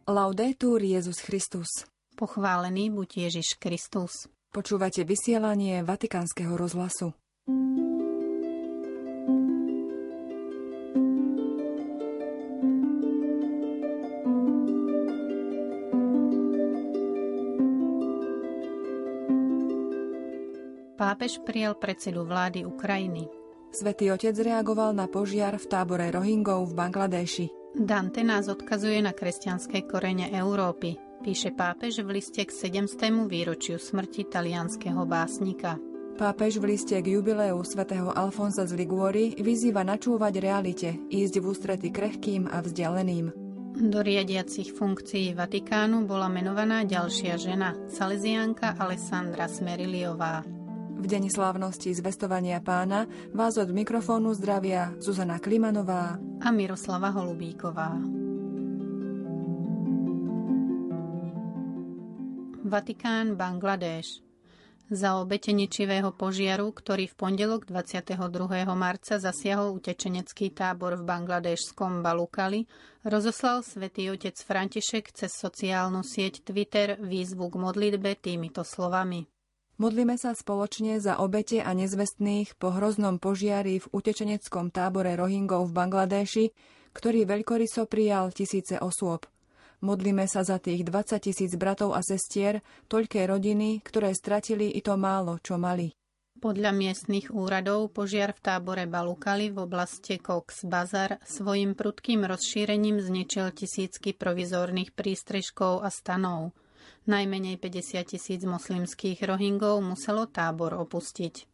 Laudetur Jesus Christus. Pochválený buď Ježiš Kristus. Počúvate vysielanie Vatikánskeho rozhlasu. Pápež prijal predsedu vlády Ukrajiny. Svätý Otec reagoval na požiar v tábore Rohingov v Bangladéši. Dante nás odkazuje na kresťanské korene Európy, píše pápež v liste k 700. výročiu smrti talianskeho básnika. Pápež v liste k jubileu svätého Alfonsa z Liguori vyzýva načúvať realite, ísť v ústrety krehkým a vzdialeným. Do riadiacich funkcií Vatikánu bola menovaná ďalšia žena, salesiánka Alessandra Smeriliová. V deň slávnosti zvestovania Pána vás od mikrofónu zdravia Zuzana Klimanová a Miroslava Holubíková. Vatikán, Bangladéš. Za obete ničivého požiaru, ktorý v pondelok 22. marca zasiahol utečenecký tábor v bangladéšskom Balukali, rozoslal svätý otec František cez sociálnu sieť Twitter výzvu k modlitbe týmito slovami. Modlíme sa spoločne za obete a nezvestných po hroznom požiari v utečeneckom tábore Rohingov v Bangladéši, ktorý veľkoryso prijal tisíce osôb. Modlíme sa za tých 20 000 bratov a sestier, toľké rodiny, ktoré stratili i to málo, čo mali. Podľa miestnych úradov požiar v tábore Balukali v oblasti Cox Bazar svojim prudkým rozšírením zničil tisícky provizórnych prístrežkov a stanov. Najmenej 50 000 moslimských Rohingov muselo tábor opustiť.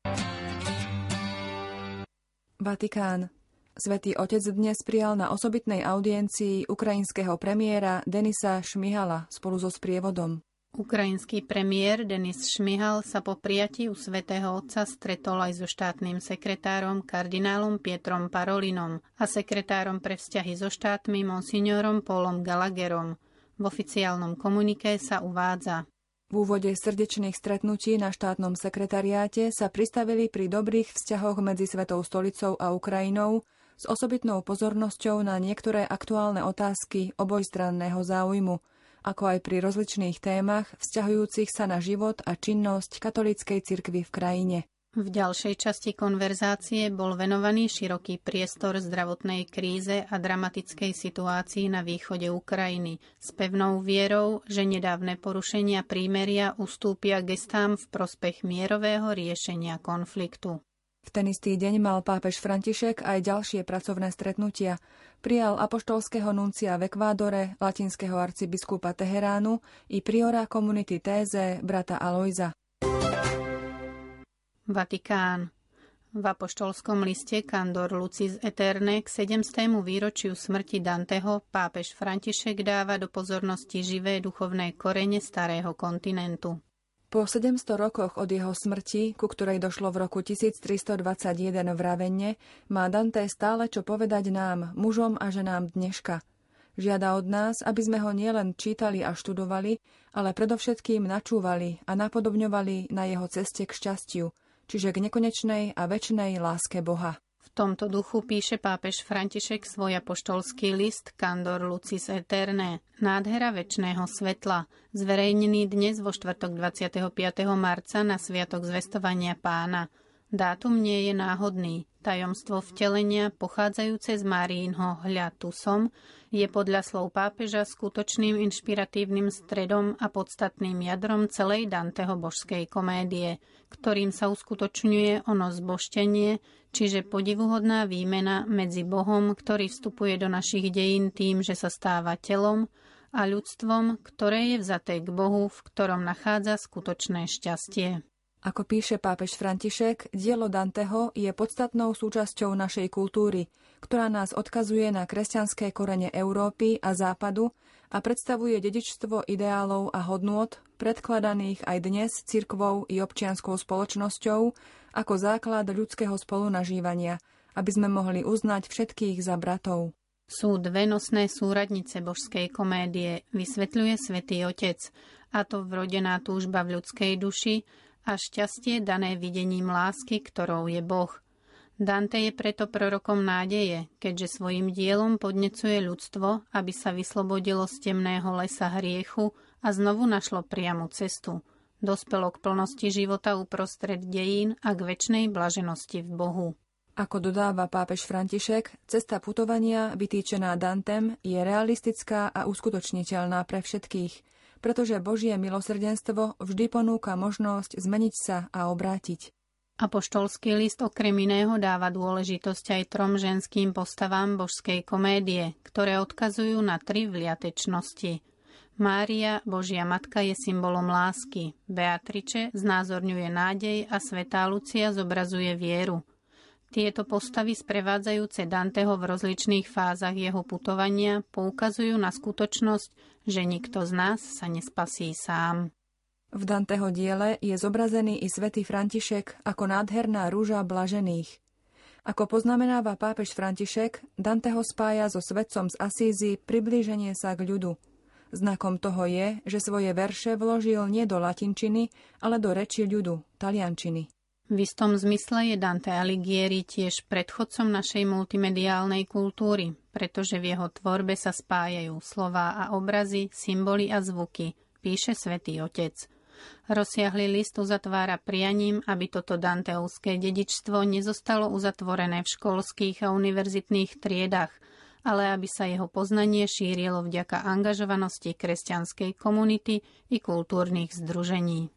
Vatikán. Svätý Otec dnes prijal na osobitnej audiencii ukrajinského premiéra Denisa Šmihala spolu so sprievodom. Ukrajinský premiér Denis Šmihal sa po prijatí u svätého Otca stretol aj so štátnym sekretárom kardinálom Pietrom Parolinom a sekretárom pre vzťahy so štátmi monsignorom Paulom Gallagherom. V oficiálnom komuniké sa uvádza: V úvode srdečných stretnutí na štátnom sekretariáte sa pristavili pri dobrých vzťahoch medzi Svätou stolicou a Ukrajinou s osobitnou pozornosťou na niektoré aktuálne otázky obojstranného záujmu, ako aj pri rozličných témach vzťahujúcich sa na život a činnosť katolíckej cirkvi v krajine. V ďalšej časti konverzácie bol venovaný široký priestor zdravotnej kríze a dramatickej situácii na východe Ukrajiny s pevnou vierou, že nedávne porušenia prímeria ustúpia gestám v prospech mierového riešenia konfliktu. V ten istý deň mal pápež František aj ďalšie pracovné stretnutia. Prijal apoštolského nuncia v Ekvádore, latinského arcibiskupa Teheránu i priora komunity Téze brata Alojza. Vatikán. V apoštolskom liste Candor Lucis Aeternae k 700. výročiu smrti Danteho pápež František dáva do pozornosti živé duchovné korene starého kontinentu. Po 700 rokoch od jeho smrti, ku ktorej došlo v roku 1321 v Ravenne, má Dante stále čo povedať nám, mužom a ženám dneška. Žiada od nás, aby sme ho nielen čítali a študovali, ale predovšetkým načúvali a napodobňovali na jeho ceste k šťastiu, čiže k nekonečnej a večnej láske Boha. V tomto duchu píše pápež František svoj apoštolský list Candor Lucis Aeternae, nádhera večného svetla, zverejnený dnes vo štvrtok 25. marca na sviatok zvestovania Pána. Dátum nie je náhodný. Tajomstvo vtelenia, pochádzajúce z Máriinho hľa tu som, je podľa slov pápeža skutočným inšpiratívnym stredom a podstatným jadrom celej Danteho božskej komédie, ktorým sa uskutočňuje ono zbožtenie, čiže podivuhodná výmena medzi Bohom, ktorý vstupuje do našich dejín tým, že sa stáva telom, a ľudstvom, ktoré je vzaté k Bohu, v ktorom nachádza skutočné šťastie. Ako píše pápež František, dielo Danteho je podstatnou súčasťou našej kultúry, ktorá nás odkazuje na kresťanské korene Európy a Západu a predstavuje dedičstvo ideálov a hodnôt, predkladaných aj dnes cirkvou i občianskou spoločnosťou ako základ ľudského spolunažívania, aby sme mohli uznať všetkých za bratov. Sú dve nosné súradnice božskej komédie, vysvetľuje Svätý Otec, a to vrodená túžba v ľudskej duši a šťastie dané videním lásky, ktorou je Boh. Dante je preto prorokom nádeje, keďže svojim dielom podnecuje ľudstvo, aby sa vyslobodilo z temného lesa hriechu a znovu našlo priamu cestu. Dospelo k plnosti života uprostred dejín a k večnej blaženosti v Bohu. Ako dodáva pápež František, cesta putovania vytýčená Dantem je realistická a uskutočniteľná pre všetkých, pretože Božie milosrdenstvo vždy ponúka možnosť zmeniť sa a obrátiť. Apoštolský list okrem iného dáva dôležitosť aj 3 ženským postavám božskej komédie, ktoré odkazujú na 3 vliatečnosti. Mária, Božia matka, je symbolom lásky, Beatrice znázorňuje nádej a svätá Lucia zobrazuje vieru. Tieto postavy sprevádzajúce Danteho v rozličných fázach jeho putovania poukazujú na skutočnosť, že nikto z nás sa nespasí sám. V Danteho diele je zobrazený i svätý František ako nádherná rúža blažených. Ako poznamenáva pápež František, Danteho spája so svetcom z Asízy priblíženie sa k ľudu. Znakom toho je, že svoje verše vložil nie do latinčiny, ale do reči ľudu, taliančiny. V istom zmysle je Dante Alighieri tiež predchodcom našej multimediálnej kultúry, pretože v jeho tvorbe sa spájajú slová a obrazy, symboly a zvuky, píše Svätý Otec. Rozsiahly list uzatvára prianím, aby toto danteovské dedičstvo nezostalo uzatvorené v školských a univerzitných triedách, ale aby sa jeho poznanie šírilo vďaka angažovanosti kresťanskej komunity i kultúrnych združení.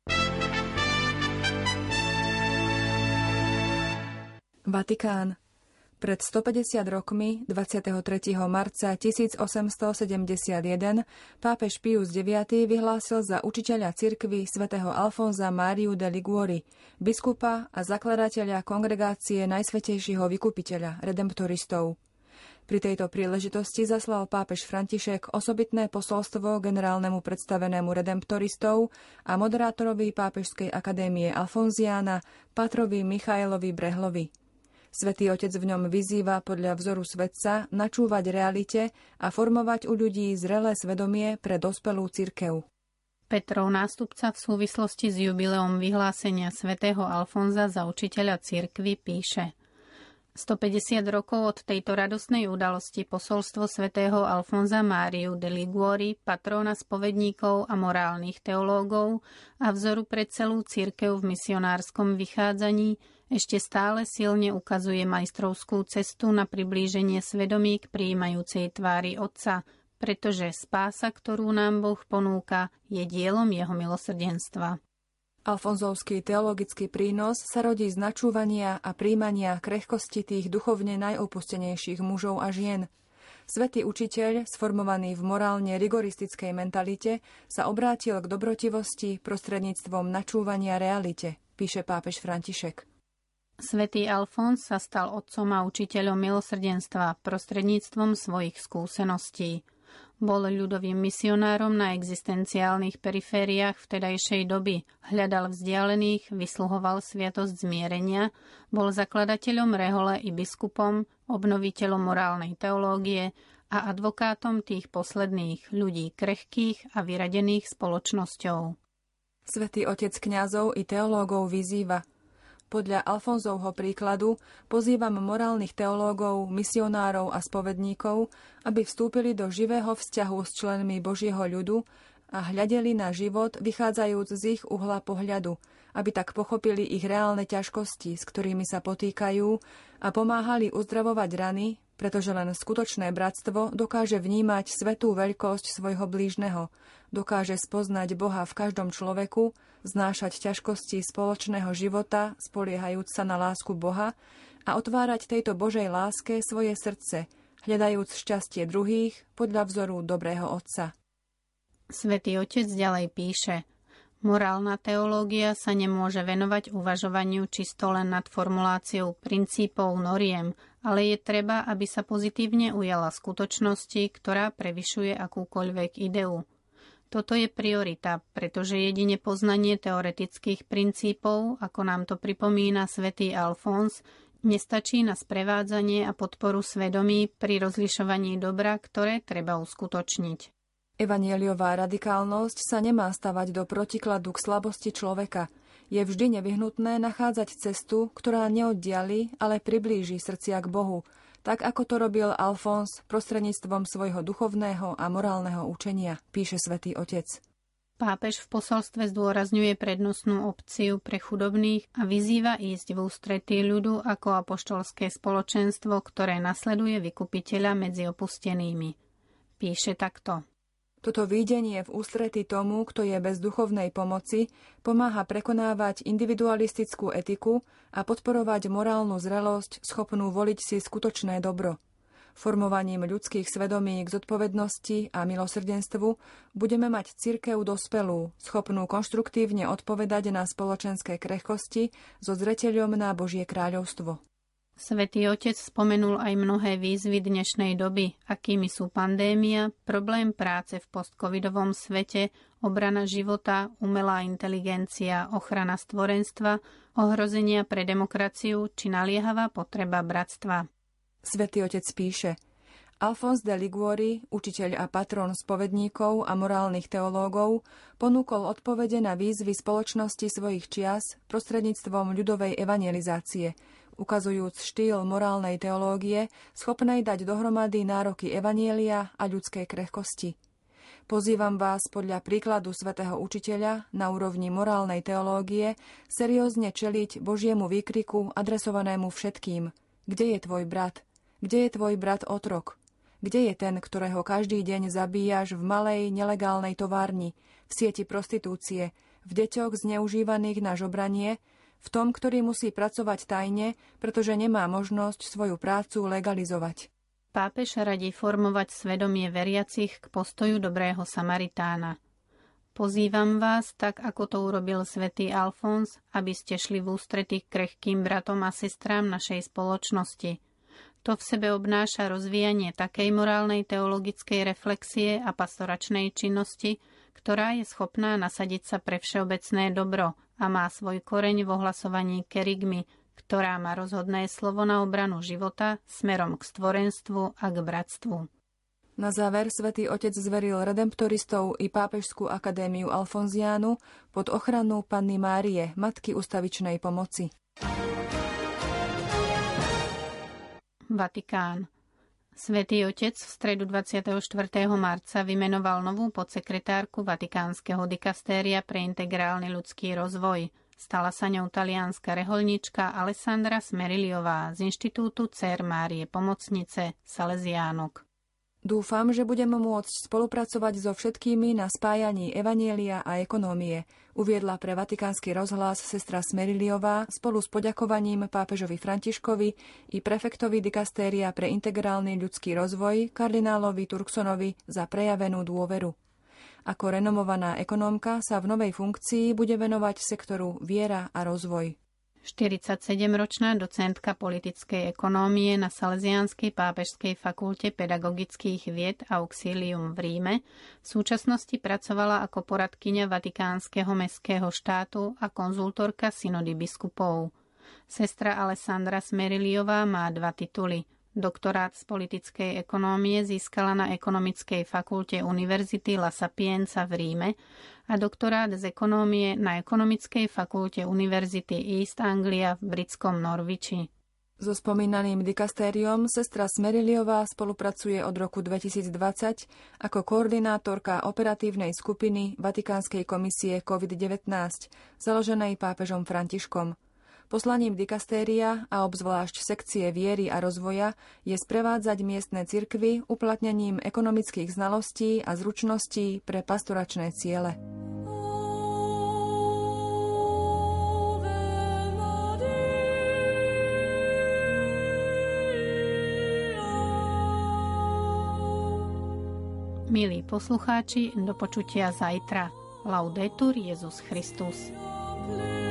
Vatikán. Pred 150 rokmi, 23. marca 1871, pápež Pius IX vyhlásil za učiteľa cirkvi svätého Alfonza Máriu de Liguori, biskupa a zakladateľa kongregácie Najsvätejšieho vykupiteľa, redemptoristov. Pri tejto príležitosti zaslal pápež František osobitné posolstvo generálnemu predstavenému redemptoristov a moderátorovi Pápežskej akadémie Alfonziána, pátrovi Michailovi Brehlovi. Svätý Otec v ňom vyzýva podľa vzoru svetca načúvať realite a formovať u ľudí zrelé svedomie pre dospelú cirkev. Petrov nástupca v súvislosti s jubileom vyhlásenia svätého Alfonza za učiteľa cirkvi píše: 150 rokov od tejto radosnej udalosti posolstvo svätého Alfonza Máriu de Liguori, patróna spovedníkov a morálnych teológov a vzoru pre celú cirkev v misionárskom vychádzaní, ešte stále silne ukazuje majstrovskú cestu na priblíženie svedomí k prijímajúcej tvári Otca, pretože spása, ktorú nám Boh ponúka, je dielom jeho milosrdenstva. Alfonzovský teologický prínos sa rodí z načúvania a príjmania krehkosti tých duchovne najopustenejších mužov a žien. Svätý učiteľ, sformovaný v morálne rigoristickej mentalite, sa obrátil k dobrotivosti prostredníctvom načúvania realite, píše pápež František. Svätý Alfons sa stal otcom a učiteľom milosrdenstva prostredníctvom svojich skúseností. Bol ľudovým misionárom na existenciálnych perifériách vtedajšej doby, hľadal vzdialených, vysluhoval sviatosť zmierenia, bol zakladateľom rehole i biskupom, obnoviteľom morálnej teológie a advokátom tých posledných ľudí krehkých a vyradených spoločnosťou. Svätý Otec kňazov i teológov vyzýva: podľa Alfonzovho príkladu pozývam morálnych teológov, misionárov a spovedníkov, aby vstúpili do živého vzťahu s členmi Božieho ľudu a hľadeli na život vychádzajúc z ich uhla pohľadu, aby tak pochopili ich reálne ťažkosti, s ktorými sa potýkajú, a pomáhali uzdravovať rany, pretože len skutočné bratstvo dokáže vnímať svätú veľkosť svojho blížneho, dokáže spoznať Boha v každom človeku, znášať ťažkosti spoločného života, spoliehajúc sa na lásku Boha a otvárať tejto Božej láske svoje srdce, hľadajúc šťastie druhých podľa vzoru dobrého Otca. Svätý Otec ďalej píše: morálna teológia sa nemôže venovať uvažovaniu čisto len nad formuláciou princípov noriem, ale je treba, aby sa pozitívne ujala skutočnosti, ktorá prevyšuje akúkoľvek ideu. Toto je priorita, pretože jedine poznanie teoretických princípov, ako nám to pripomína svätý Alfons, nestačí na sprevádzanie a podporu svedomí pri rozlišovaní dobra, ktoré treba uskutočniť. Evanjeliová radikálnosť sa nemá stavať do protikladu k slabosti človeka. Je vždy nevyhnutné nachádzať cestu, ktorá neoddiali, ale priblíži srdcia k Bohu, tak ako to robil Alfons prostredníctvom svojho duchovného a morálneho učenia, píše Svätý Otec. Pápež v posolstve zdôrazňuje prednostnú opciu pre chudobných a vyzýva ísť v ústretí ľudu ako apoštolské spoločenstvo, ktoré nasleduje vykupiteľa medzi opustenými. Píše takto. Toto videnie v ústretí tomu, kto je bez duchovnej pomoci, pomáha prekonávať individualistickú etiku a podporovať morálnu zrelosť, schopnú voliť si skutočné dobro. Formovaním ľudských svedomí k zodpovednosti a milosrdenstvu budeme mať cirkev dospelú, schopnú konštruktívne odpovedať na spoločenské krehkosti so zreteľom na Božie kráľovstvo. Svätý Otec spomenul aj mnohé výzvy dnešnej doby, akými sú pandémia, problém práce v postcovidovom svete, obrana života, umelá inteligencia, ochrana stvorenstva, ohrozenia pre demokraciu či naliehavá potreba bratstva. Svätý Otec píše: Alfons de Liguori, učiteľ a patron spovedníkov a morálnych teológov, ponúkol odpovede na výzvy spoločnosti svojich čias prostredníctvom ľudovej evangelizácie, ukazujúc štýl morálnej teológie, schopnej dať dohromady nároky evanjelia a ľudskej krehkosti. Pozývam vás podľa príkladu svätého učiteľa na úrovni morálnej teológie seriózne čeliť Božiemu výkriku adresovanému všetkým. Kde je tvoj brat? Kde je tvoj brat otrok? Kde je ten, ktorého každý deň zabíjaš v malej nelegálnej továrni, v sieti prostitúcie, v deťoch zneužívaných na žobranie, v tom, ktorý musí pracovať tajne, pretože nemá možnosť svoju prácu legalizovať? Pápež radí formovať svedomie veriacich k postoju dobrého Samaritána. Pozývam vás, tak ako to urobil svätý Alfons, aby ste šli v ústretí krehkým bratom a sestrám našej spoločnosti. To v sebe obnáša rozvíjanie takej morálnej teologickej reflexie a pastoračnej činnosti, ktorá je schopná nasadiť sa pre všeobecné dobro a má svoj koreň v ohlasovaní kerygmy, ktorá má rozhodné slovo na obranu života smerom k stvorenstvu a k bratstvu. Na záver svätý Otec zveril redemptoristov i Pápežskú akadémiu Alfonziánu pod ochranu Panny Márie, Matky ustavičnej pomoci. Vatikán. Svätý Otec v stredu 24. marca vymenoval novú podsekretárku Vatikánskeho dikastéria pre integrálny ľudský rozvoj. Stala sa ňou talianska rehoľnička Alessandra Smeriliová z Inštitútu Dcér Márie Pomocnice Salesiánok. Dúfam, že budem môcť spolupracovať so všetkými na spájaní evanjelia a ekonómie, uviedla pre Vatikánsky rozhlas sestra Smeriliová spolu s poďakovaním pápežovi Františkovi i prefektovi dikastéria pre integrálny ľudský rozvoj kardinálovi Turksonovi za prejavenú dôveru. Ako renomovaná ekonómka sa v novej funkcii bude venovať sektoru viera a rozvoj. 47-ročná docentka politickej ekonómie na Salesiánskej pápežskej fakulte pedagogických vied Auxilium v Ríme v súčasnosti pracovala ako poradkyňa Vatikánskeho mestského štátu a konzultorka synody biskupov. Sestra Alessandra Smeriliová má 2 tituly. Doktorát z politickej ekonómie získala na ekonomickej fakulte Univerzity La Sapienza v Ríme a doktorát z ekonómie na ekonomickej fakulte Univerzity East Anglia v britskom Norwichi. So spomínaným dikastériom sestra Smeriliová spolupracuje od roku 2020 ako koordinátorka operatívnej skupiny Vatikánskej komisie COVID-19, založenej pápežom Františkom. Poslaním dikastéria a obzvlášť sekcie viery a rozvoja je sprevádzať miestne cirkvy uplatnením ekonomických znalostí a zručností pre pastoračné ciele. Milí poslucháči, do počutia zajtra. Laudetur Jesus Christus.